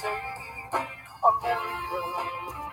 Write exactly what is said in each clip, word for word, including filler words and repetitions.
save America.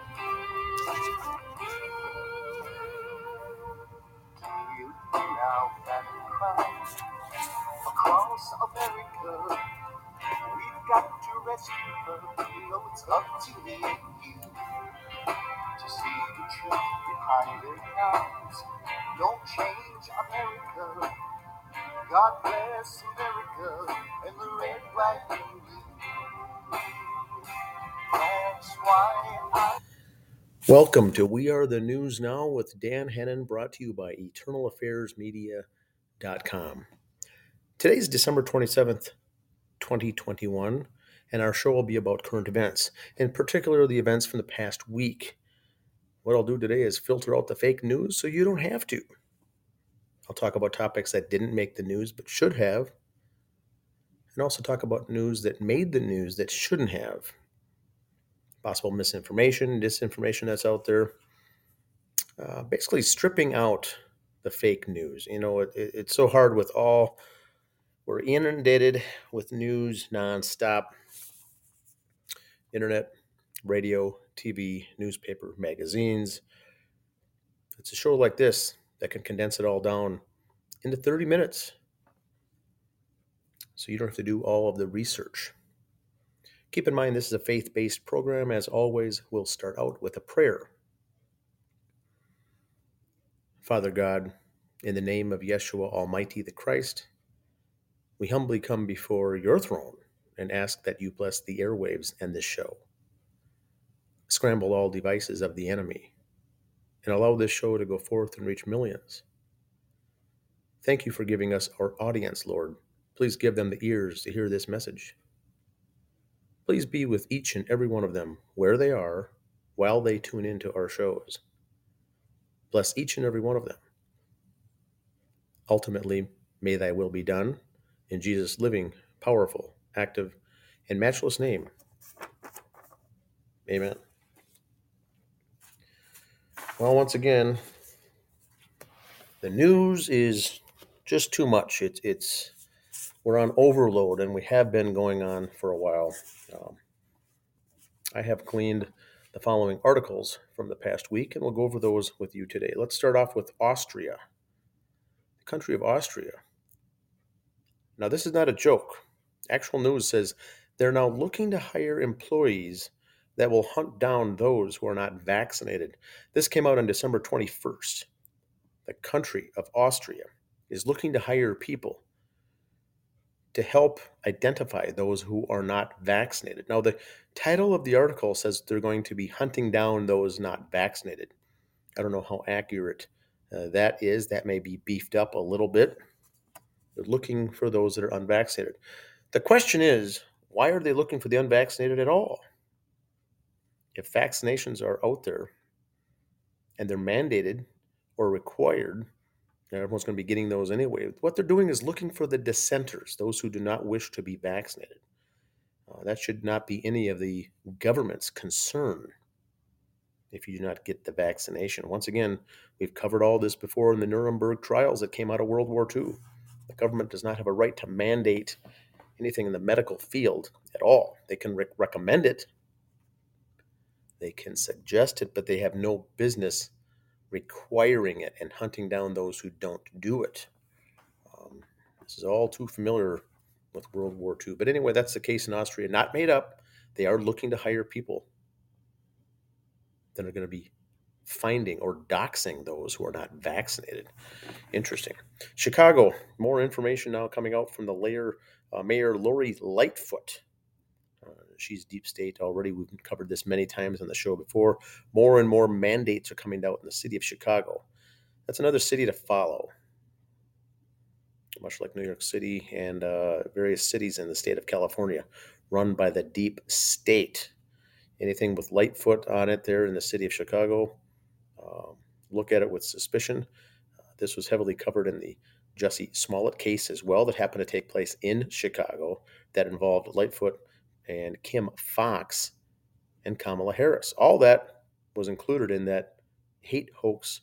You now that cry across America, we've got to rescue her. You know it's up to me and you to see the truth behind their eyes. Don't change America. God bless America and the red, white, and blue. That's why I. Welcome to We Are the News Now with Dan Hennon, brought to you by eternal affairs media dot com. Today is December twenty-seventh, twenty twenty-one, and our show will be about current events, in particular the events from the past week. What I'll do today is filter out the fake news so you don't have to. I'll talk about topics that didn't make the news but should have, and also talk about news that made the news that shouldn't have. Possible misinformation, disinformation that's out there. Uh, basically stripping out the fake news. You know, it, it, it's so hard with all, we're inundated with news nonstop. Internet, radio, T V, newspaper, magazines. It's a show like this that can condense it all down into thirty minutes. So you don't have to do all of the research. Keep in mind, this is a faith-based program. As always, we'll start out with a prayer. Father God, in the name of Yeshua Almighty the Christ, we humbly come before your throne and ask that you bless the airwaves and this show. Scramble all devices of the enemy and allow this show to go forth and reach millions. Thank you for giving us our audience, Lord. Please give them the ears to hear this message. Please be with each and every one of them where they are while they tune into our shows. Bless each and every one of them. Ultimately, may thy will be done in Jesus' living, powerful, active, and matchless name. Amen. Well, once again, the news is just too much. It's it's we're on overload, and we have been going on for a while. Um, I have gleaned the following articles from the past week, and we'll go over those with you today. Let's start off with Austria, the country of Austria. Now, this is not a joke. Actual news says they're now looking to hire employees that will hunt down those who are not vaccinated. This came out on December twenty-first. The country of Austria is looking to hire people to help identify those who are not vaccinated. Now, the title of the article says they're going to be hunting down those not vaccinated. I don't know how accurate uh, that is. That may be beefed up a little bit. They're looking for those that are unvaccinated. The question is, why are they looking for the unvaccinated at all? If vaccinations are out there and they're mandated or required, everyone's going to be getting those anyway. What they're doing is looking for the dissenters, those who do not wish to be vaccinated. Uh, that should not be any of the government's concern if you do not get the vaccination. Once again, we've covered all this before in the Nuremberg trials that came out of World War Two. The government does not have a right to mandate anything in the medical field at all. They can re- recommend it, they can suggest it, but they have no business requiring it and hunting down those who don't do it. Um, this is all too familiar with World War Two. But anyway, that's the case in Austria. Not made up. They are looking to hire people that are going to be finding or doxing those who are not vaccinated. Interesting. Chicago, more information now coming out from the layer, uh, Mayor Lori Lightfoot. Uh, she's deep state already. We've covered this many times on the show before. More and more mandates are coming out in the city of Chicago. That's another city to follow, much like New York City and uh, various cities in the state of California, run by the deep state. Anything with Lightfoot on it there in the city of Chicago, um, look at it with suspicion. Uh, this was heavily covered in the Jussie Smollett case as well that happened to take place in Chicago that involved Lightfoot and Kim Foxx and Kamala Harris. All that was included in that hate hoax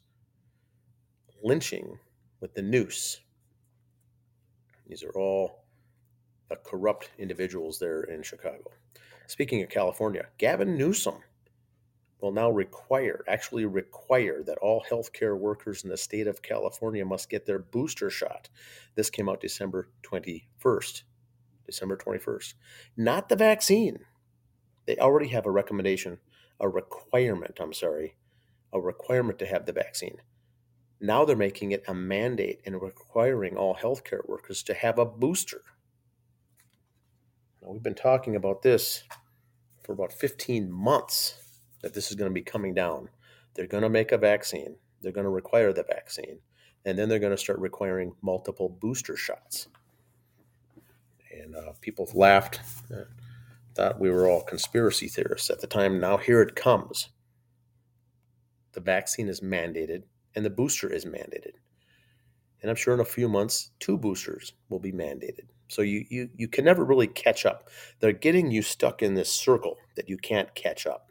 lynching with the noose. These are all the corrupt individuals there in Chicago. Speaking of California, Gavin Newsom will now require, actually require, that all healthcare workers in the state of California must get their booster shot. This came out December twenty-first. December twenty-first. Not the vaccine. They already have a recommendation, a requirement, I'm sorry, a requirement to have the vaccine. Now they're making it a mandate and requiring all healthcare workers to have a booster. Now, we've been talking about this for about fifteen months, that this is going to be coming down. They're going to make a vaccine. They're going to require the vaccine. And then they're going to start requiring multiple booster shots. And uh, people laughed, uh, thought we were all conspiracy theorists at the time. Now here it comes. The vaccine is mandated and the booster is mandated. And I'm sure in a few months, two boosters will be mandated. So you, you, you can never really catch up. They're getting you stuck in this circle that you can't catch up.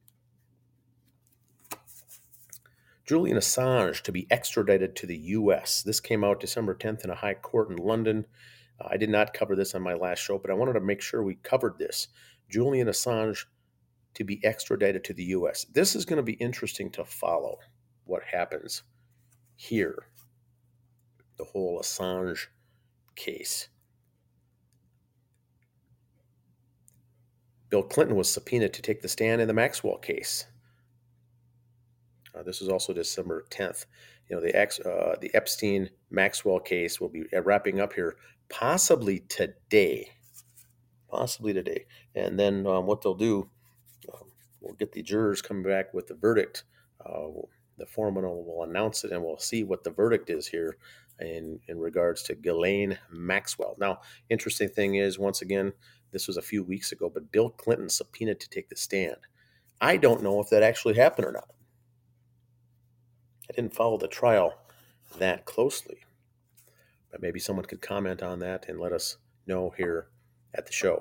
Julian Assange to be extradited to the U S. This came out December tenth in a high court in London. Uh, I did not cover this on my last show, but I wanted to make sure we covered this. Julian Assange to be extradited to the U S. This is going to be interesting to follow what happens here. The whole Assange case. Bill Clinton was subpoenaed to take the stand in the Maxwell case. Uh, this is also December tenth. You know, the ex, uh, the Epstein Maxwell case will be wrapping up here, possibly today. Possibly today. And then um, what they'll do, um, we'll get the jurors coming back with the verdict. Uh, the foreman will, will announce it, and we'll see what the verdict is here in, in regards to Ghislaine Maxwell. Now, interesting thing is, once again, this was a few weeks ago, but Bill Clinton subpoenaed to take the stand. I don't know if that actually happened or not. I didn't follow the trial that closely, but maybe someone could comment on that and let us know here at the show.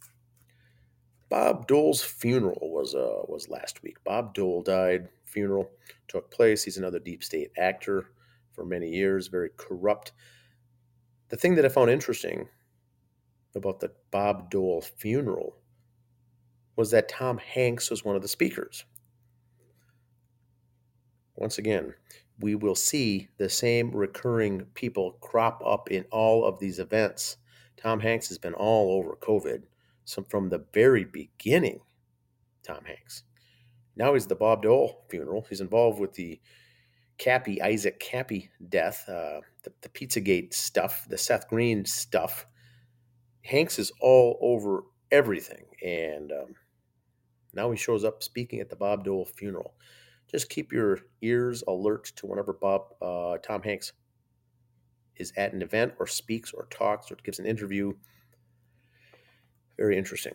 Bob Dole's funeral was uh, was last week. Bob Dole died. Funeral took place. He's another deep state actor for many years, very corrupt. The thing that I found interesting about the Bob Dole funeral was that Tom Hanks was one of the speakers. Once again, we will see the same recurring people crop up in all of these events. Tom Hanks has been all over COVID so from the very beginning. Tom Hanks. Now he's the Bob Dole funeral. He's involved with the Cappy, Isaac Cappy death, uh, the, the Pizzagate stuff, the Seth Green stuff. Hanks is all over everything. And um, now he shows up speaking at the Bob Dole funeral. Just keep your ears alert to whenever Bob uh, Tom Hanks is at an event or speaks or talks or gives an interview. Very interesting.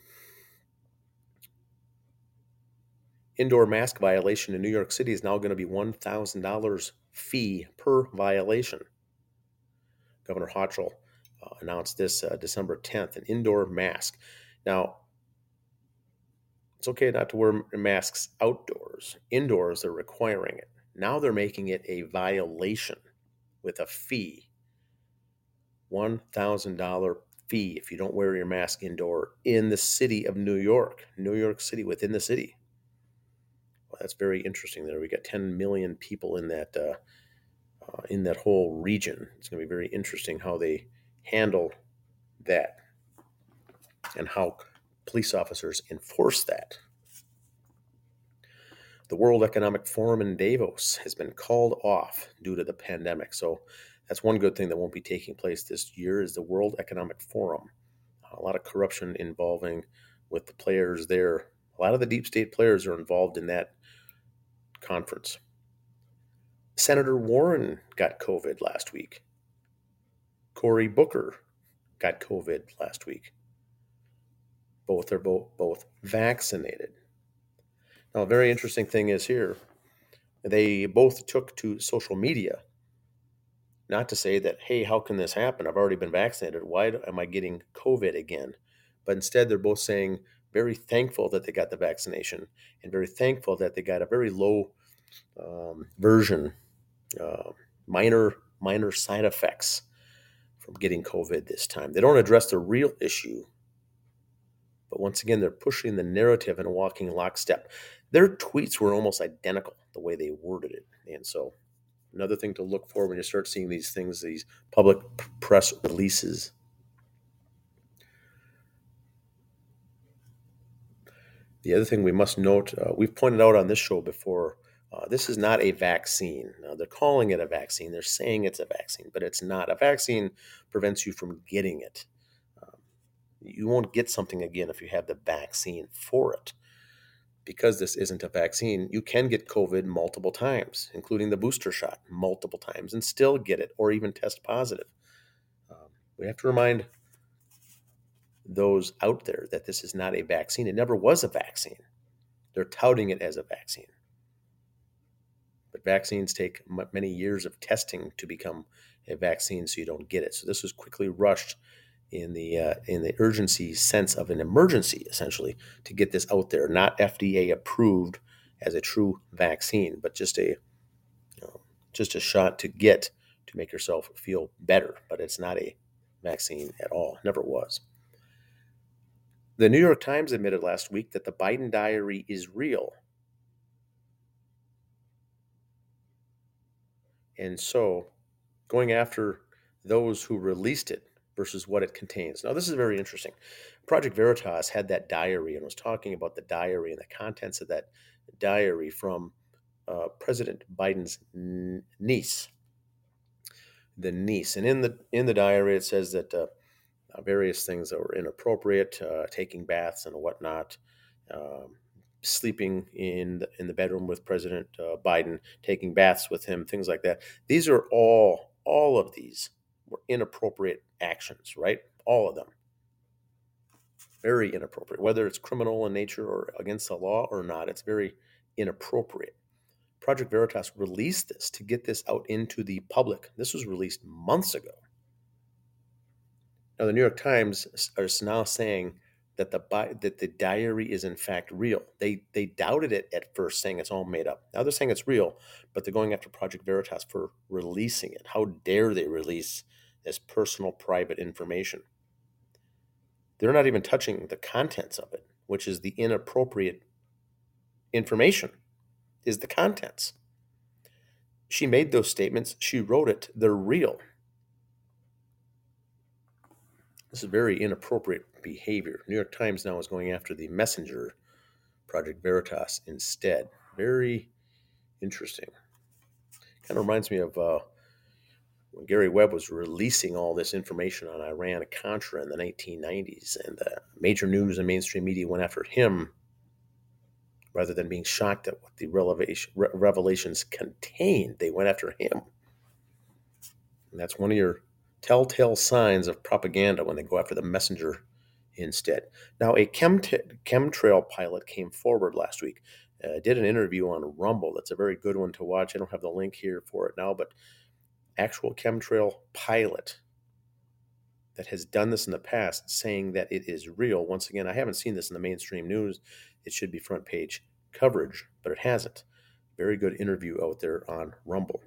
Indoor mask violation in New York City is now going to be one thousand dollars fee per violation. Governor Hochul uh, announced this uh, December tenth, an indoor mask. Now, it's okay not to wear masks outdoors. Indoors, they're requiring it. Now they're making it a violation with a fee. one thousand dollars fee if you don't wear your mask indoor in the city of New York. New York City, within the city. Well, that's very interesting there. We got ten million people in that uh, uh, in that whole region. It's going to be very interesting how they handle that and how police officers enforce that. The World Economic Forum in Davos has been called off due to the pandemic. So that's one good thing that won't be taking place this year is the World Economic Forum. A lot of corruption involving with the players there. A lot of the deep state players are involved in that conference. Senator Warren got COVID last week. Cory Booker got COVID last week. Both are both, both vaccinated. Now, a very interesting thing is here, they both took to social media, not to say that, hey, how can this happen? I've already been vaccinated. Why am I getting COVID again? But instead, they're both saying very thankful that they got the vaccination and very thankful that they got a very low um, version, uh, minor minor side effects from getting COVID this time. They don't address the real issue, but once again, they're pushing the narrative and walking lockstep. Their tweets were almost identical, the way they worded it. And so another thing to look for when you start seeing these things, these public p- press releases. The other thing we must note, uh, we've pointed out on this show before, uh, this is not a vaccine. Now, they're calling it a vaccine. They're saying it's a vaccine, but it's not. A vaccine prevents you from getting it. Um, you won't get something again if you have the vaccine for it. Because this isn't a vaccine, you can get COVID multiple times, including the booster shot multiple times, and still get it or even test positive. Um, we have to remind those out there that this is not a vaccine. It never was a vaccine. They're touting it as a vaccine. But vaccines take m- many years of testing to become a vaccine, so you don't get it. So this was quickly rushed in the uh, in the urgency sense of an emergency, essentially, to get this out there. Not F D A approved as a true vaccine, but just a you know, just a shot to get to make yourself feel better. But it's not a vaccine at all. Never was. The New York Times admitted last week that the Biden diary is real. And so going after those who released it versus what it contains. Now, this is very interesting. Project Veritas had that diary and was talking about the diary and the contents of that diary from uh, President Biden's n- niece, the niece. And in the in the diary, it says that uh, uh, various things that were inappropriate, uh, taking baths and whatnot, um, sleeping in the, in the bedroom with President uh, Biden, taking baths with him, things like that. These are all all of these were inappropriate actions, right? All of them. Very inappropriate. Whether it's criminal in nature or against the law or not, it's very inappropriate. Project Veritas released this to get this out into the public. This was released months ago. Now, the New York Times is now saying that the that the diary is in fact real. They they doubted it at first, saying it's all made up. Now they're saying it's real, but they're going after Project Veritas for releasing it. How dare they release this personal, private information? They're not even touching the contents of it, which is the inappropriate information, is the contents. She made those statements. She wrote it. They're real. This is very inappropriate behavior. New York Times now is going after the messenger, Project Veritas, instead. Very interesting. Kind of reminds me of uh, when Gary Webb was releasing all this information on Iran-Contra in the nineteen nineties, and the major news and mainstream media went after him rather than being shocked at what the revelation, re- revelations contained. They went after him. And that's one of your telltale signs of propaganda when they go after the messenger instead. Now, a chemt- chemtrail pilot came forward last week. Uh, did an interview on Rumble. That's a very good one to watch. I don't have the link here for it now, but actual chemtrail pilot that has done this in the past, saying that it is real. Once again, I haven't seen this in the mainstream news. It should be front page coverage, but it hasn't. Very good interview out there on Rumble.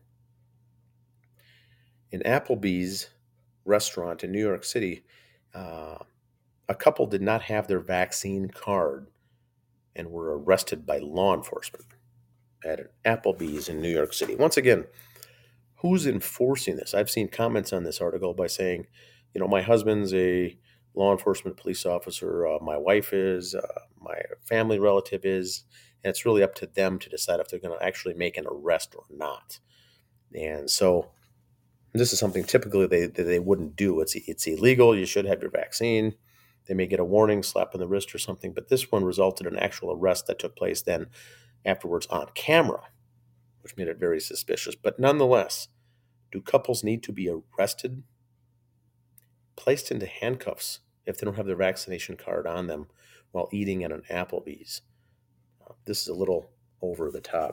In Applebee's restaurant in New York City, uh, a couple did not have their vaccine card and were arrested by law enforcement at an Applebee's in New York City. Once again, who's enforcing this? I've seen comments on this article by saying, you know, my husband's a law enforcement police officer, uh, my wife is, uh, my family relative is, and it's really up to them to decide if they're going to actually make an arrest or not. And so this is something typically they that they wouldn't do. It's it's illegal. You should have your vaccine. They may get a warning, slap on the wrist or something, but this one resulted in an actual arrest that took place then afterwards on camera, which made it very suspicious. But nonetheless, do couples need to be arrested, placed into handcuffs if they don't have their vaccination card on them while eating at an Applebee's? Uh, this is a little over the top.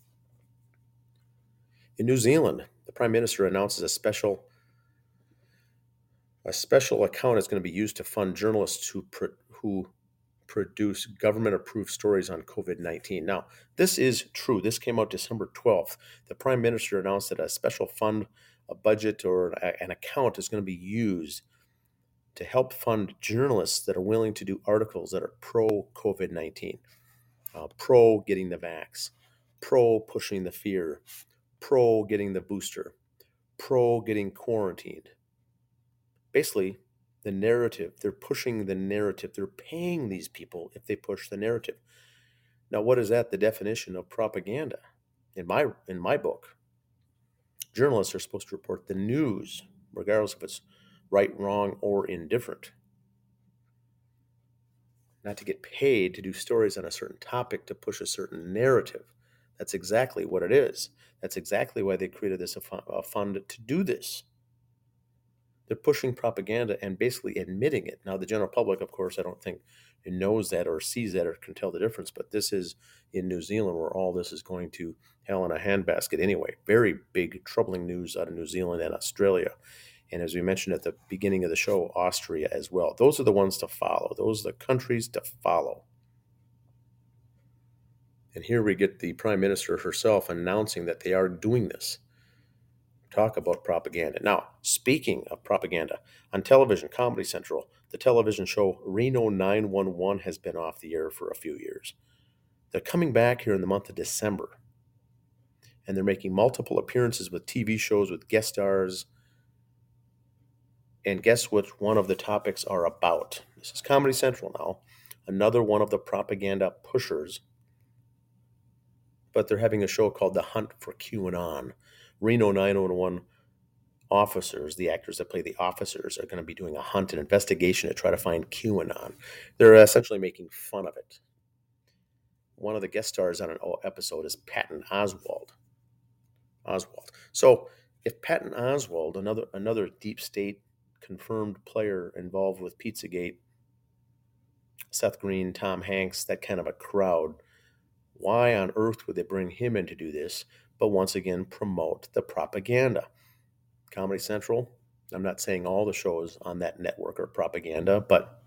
In New Zealand, the Prime Minister announces a special a special account is going to be used to fund journalists who pro- who produce government-approved stories on COVID nineteen. Now, this is true. This came out December twelfth. The Prime Minister announced that a special fund a budget or an account is going to be used to help fund journalists that are willing to do articles that are pro COVID nineteen, uh, pro getting the vax, pro pushing the fear, pro getting the booster, pro getting quarantined. Basically, the narrative, they're pushing the narrative. They're paying these people if they push the narrative. Now, what is that? The definition of propaganda in my in my book. Journalists are supposed to report the news, regardless if it's right, wrong, or indifferent. Not to get paid to do stories on a certain topic to push a certain narrative. That's exactly what it is. That's exactly why they created this a fund to do this. They're pushing propaganda and basically admitting it. Now, the general public, of course, I don't think knows that or sees that or can tell the difference, but this is in New Zealand where all this is going to hell in a handbasket anyway. Very big, troubling news out of New Zealand and Australia. And as we mentioned at the beginning of the show, Austria as well. Those are the ones to follow. Those are the countries to follow. And here we get the Prime Minister herself announcing that they are doing this. Talk about propaganda. Now, speaking of propaganda, on television, Comedy Central, the television show Reno nine one one has been off the air for a few years. They're coming back here in the month of December. And they're making multiple appearances with T V shows with guest stars. And guess what one of the topics are about? This is Comedy Central now. Another one of the propaganda pushers. But they're having a show called The Hunt for QAnon. Reno nine one one officers, the actors that play the officers, are going to be doing a hunt, an investigation to try to find QAnon. They're essentially making fun of it. One of the guest stars on an episode is Patton Oswalt. Oswalt. So if Patton Oswalt, another another deep state confirmed player involved with Pizzagate, Seth Green, Tom Hanks, that kind of a crowd, why on earth would they bring him in to do this? But once again, promote the propaganda. Comedy Central, I'm not saying all the shows on that network are propaganda, but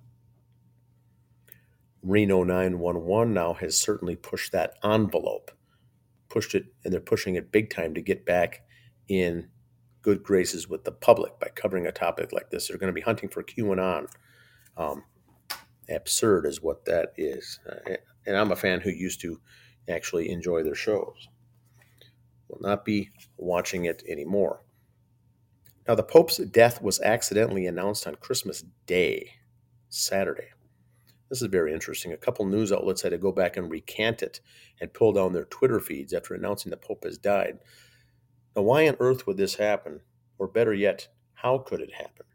Reno nine one one now has certainly pushed that envelope, pushed it, and they're pushing it big time to get back in good graces with the public by covering a topic like this. They're going to be hunting for QAnon. Um, absurd is what that is. Uh, and I'm a fan who used to actually enjoy their shows. Will not be watching it anymore. Now, the Pope's death was accidentally announced on Christmas Day, Saturday. This is very interesting. A couple news outlets had to go back and recant it and pull down their Twitter feeds after announcing the Pope has died. Now, why on earth would this happen? Or better yet, how could it happen?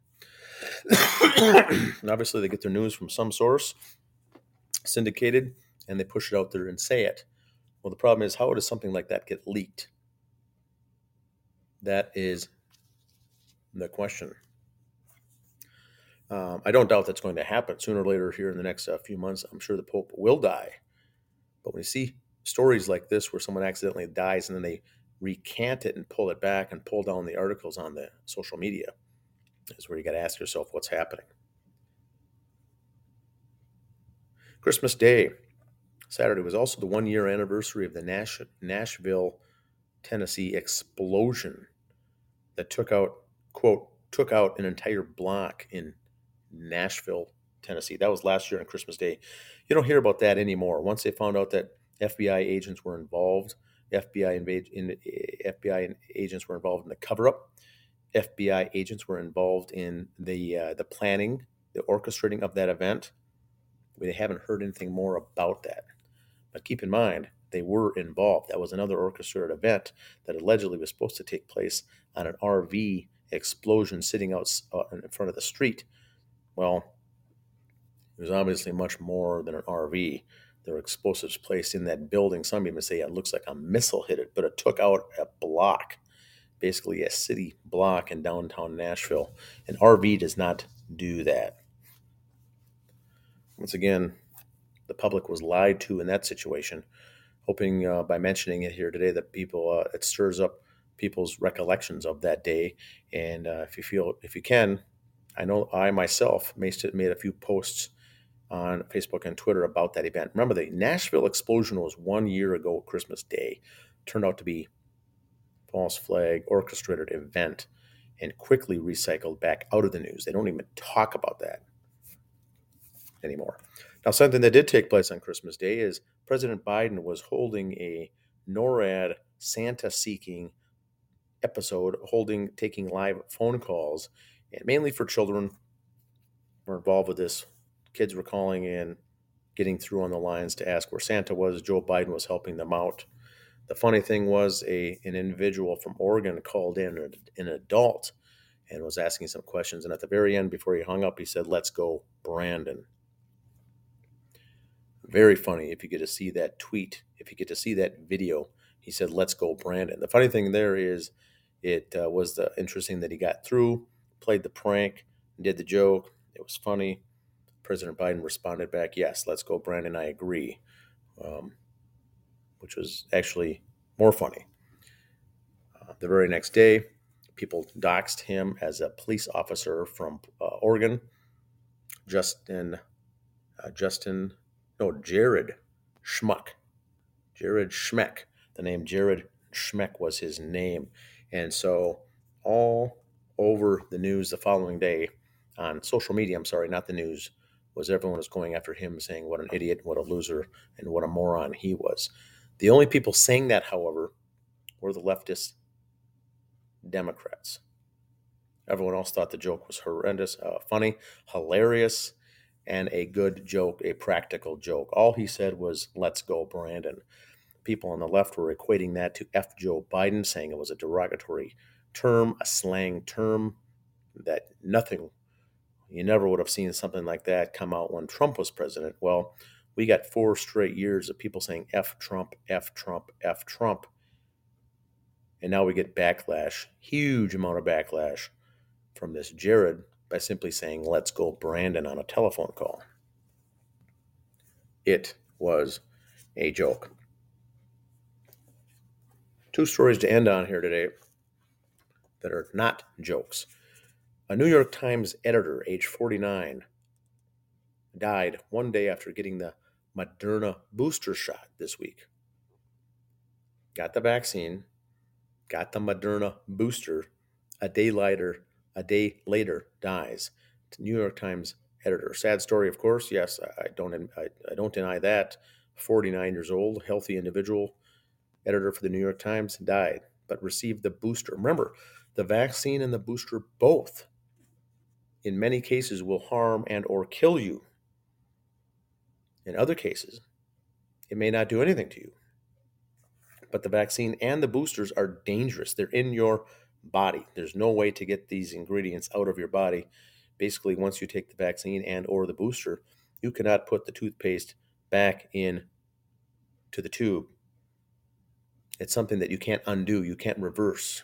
And obviously, they get their news from some source, syndicated, and they push it out there and say it. Well, the problem is, how does something like that get leaked? That is the question. Um, I don't doubt that's going to happen sooner or later here in the next uh, few months. I'm sure the Pope will die. But when you see stories like this where someone accidentally dies and then they recant it and pull it back and pull down the articles on the social media, is where you got to ask yourself what's happening. Christmas Day, Saturday, was also the one-year anniversary of the Nash- Nashville, Tennessee explosion that took out, quote, took out an entire block in Nashville, Tennessee. That was last year on Christmas Day. You don't hear about that anymore. Once they found out that F B I agents were involved, F B I, invade, in, F B I agents were involved in the cover-up. F B I agents were involved in the uh, the planning, the orchestrating of that event. We haven't heard anything more about that. But keep in mind, they were involved. That was another orchestrated event that allegedly was supposed to take place on an R V explosion sitting out uh, in front of the street. Well, it was obviously much more than an R V. There were explosives placed in that building. Some even say it looks like a missile hit it, but it took out a block, basically a city block in downtown Nashville. An R V does not do that. Once again, the public was lied to in that situation, hoping uh, by mentioning it here today that people, uh, it stirs up people's recollections of that day. And uh, if you feel, if you can, I know I myself made a few posts on Facebook and Twitter about that event. Remember, the Nashville explosion was one year ago, Christmas Day. Turned out to be false flag orchestrated event. and quickly recycled back out of the news. They don't even talk about that anymore. Now, something that did take place on Christmas Day is President Biden was holding a NORAD Santa seeking episode, holding, taking live phone calls, and mainly for children were involved with this. Kids were calling in, getting through on the lines to ask where Santa was. Joe Biden was helping them out. The funny thing was a an individual from Oregon called in, an adult, and was asking some questions. And at the very end, before he hung up, he said, "Let's go, Brandon." Very funny if you get to see that tweet, if you get to see that video. He said, "Let's go, Brandon." The funny thing there is it uh, was the, interesting that he got through, played the prank, did the joke. It was funny. President Biden responded back, "Yes, let's go, Brandon. I agree," um, which was actually more funny. Uh, the very next day, people doxed him as a police officer from uh, Oregon. Justin, uh, Justin, no, Jared Schmuck. Jared Schmeck. The name Jared Schmeck was his name. And so all over the news the following day on social media, I'm sorry, not the news, was everyone was going after him saying what an idiot, what a loser, and what a moron he was. The only people saying that, however, were the leftist Democrats. Everyone else thought the joke was horrendous, uh, funny, hilarious, and a good joke, a practical joke. All he said was, "Let's go, Brandon." People on the left were equating that to F Joe Biden, saying it was a derogatory term, a slang term, that nothing, you never would have seen something like that come out when Trump was president. Well, we got four straight years of people saying F Trump, F Trump, F Trump. And now we get backlash, huge amount of backlash from this Jared by simply saying, "Let's go, Brandon," on a telephone call. It was a joke. Two stories to end on here today that are not jokes. A New York Times editor, age forty-nine, died one day after getting the Moderna booster shot this week. Got the vaccine, got the Moderna booster, a day later, a day later dies. New York Times editor. Sad story, of course. Yes, I don't, I, I don't deny that. forty-nine years old, healthy individual, editor for the New York Times, died, but received the booster. Remember, the vaccine and the booster both, in many cases, will harm and or kill you. In other cases, it may not do anything to you. But the vaccine and the boosters are dangerous. They're in your body. There's no way to get these ingredients out of your body. Basically, once you take the vaccine and or the booster, you cannot put the toothpaste back in to the tube. It's something that you can't undo. You can't reverse.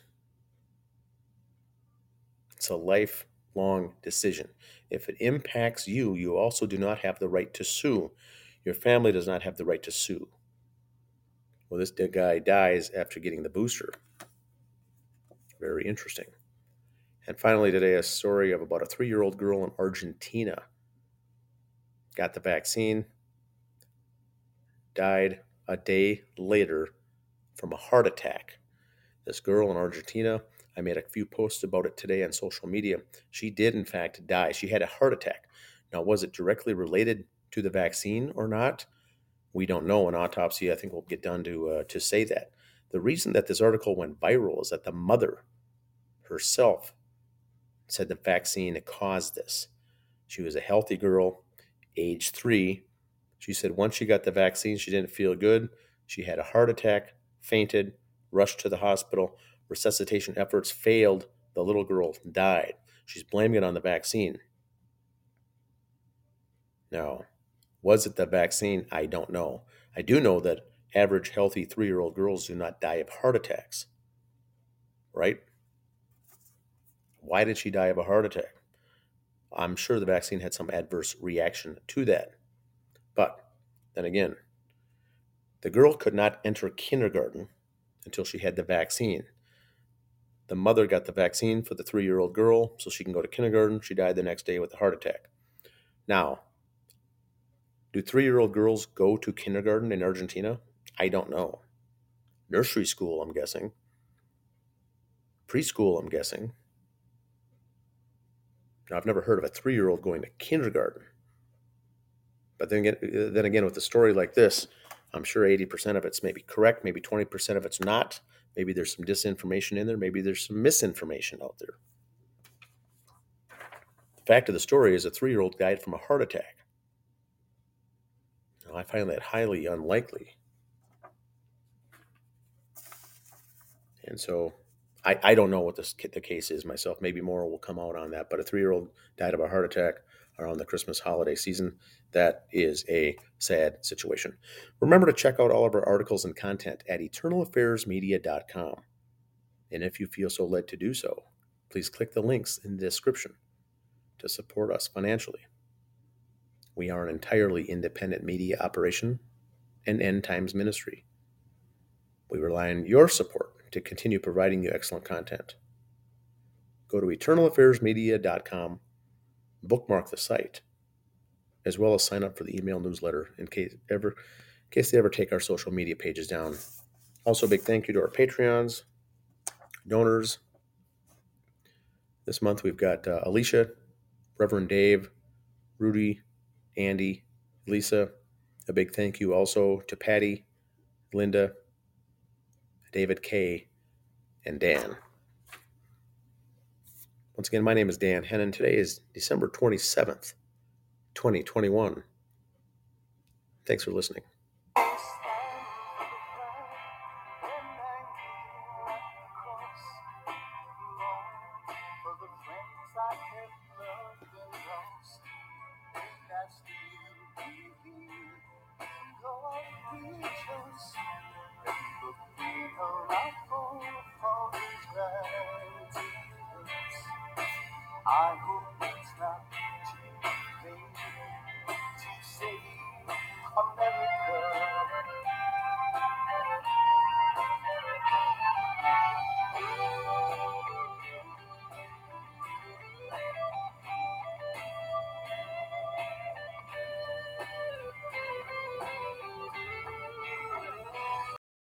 It's a lifelong decision. If it impacts you, you also do not have the right to sue. Your family does not have the right to sue. Well, this guy dies after getting the booster. Very interesting. And finally today, a story of about a three-year-old girl in Argentina. Got the vaccine, died a day later from a heart attack. This girl in Argentina, I made a few posts about it today on social media. She did, in fact, die. She had a heart attack. Now, was it directly related to the vaccine or not? We don't know. An autopsy, I think, will get done to uh, to say that. The reason that this article went viral is that the mother herself said the vaccine caused this. She was a healthy girl, age three. She said once she got the vaccine, she didn't feel good. She had a heart attack, fainted, rushed to the hospital. Resuscitation efforts failed. The little girl died. She's blaming it on the vaccine. Now, was it the vaccine? I don't know. I do know that average healthy three-year-old girls do not die of heart attacks, right? Why did she die of a heart attack? I'm sure the vaccine had some adverse reaction to that. But then again, the girl could not enter kindergarten until she had the vaccine. The mother got the vaccine for the three-year-old girl so she can go to kindergarten. She died the next day with a heart attack. Now, do three-year-old girls go to kindergarten in Argentina? I don't know. Nursery school, I'm guessing. Preschool, I'm guessing. Now, I've never heard of a three-year-old going to kindergarten. But then again, then again, with a story like this, I'm sure eighty percent of it's maybe correct, maybe twenty percent of it's not. Maybe there's some disinformation in there, maybe there's some misinformation out there. The fact of the story is a three-year-old died from a heart attack. Now, I find that highly unlikely. And so I, I don't know what this, the case is myself. Maybe more will come out on that. But a three-year-old died of a heart attack around the Christmas holiday season. That is a sad situation. Remember to check out all of our articles and content at eternal affairs media dot com. And if you feel so led to do so, please click the links in the description to support us financially. We are an entirely independent media operation and end times ministry. We rely on your support to continue providing you excellent content. Go to eternal affairs media dot com, bookmark the site, as well as sign up for the email newsletter in case ever in case they ever take our social media pages down. Also, a big thank you to our Patreons, donors. This month we've got uh, Alicia, Reverend Dave, Rudy, Andy, Lisa. A big thank you also to Patty, Linda, David K., and Dan. Once again, my name is Dan Hennon. Today is December twenty-seventh, twenty twenty-one. Thanks for listening.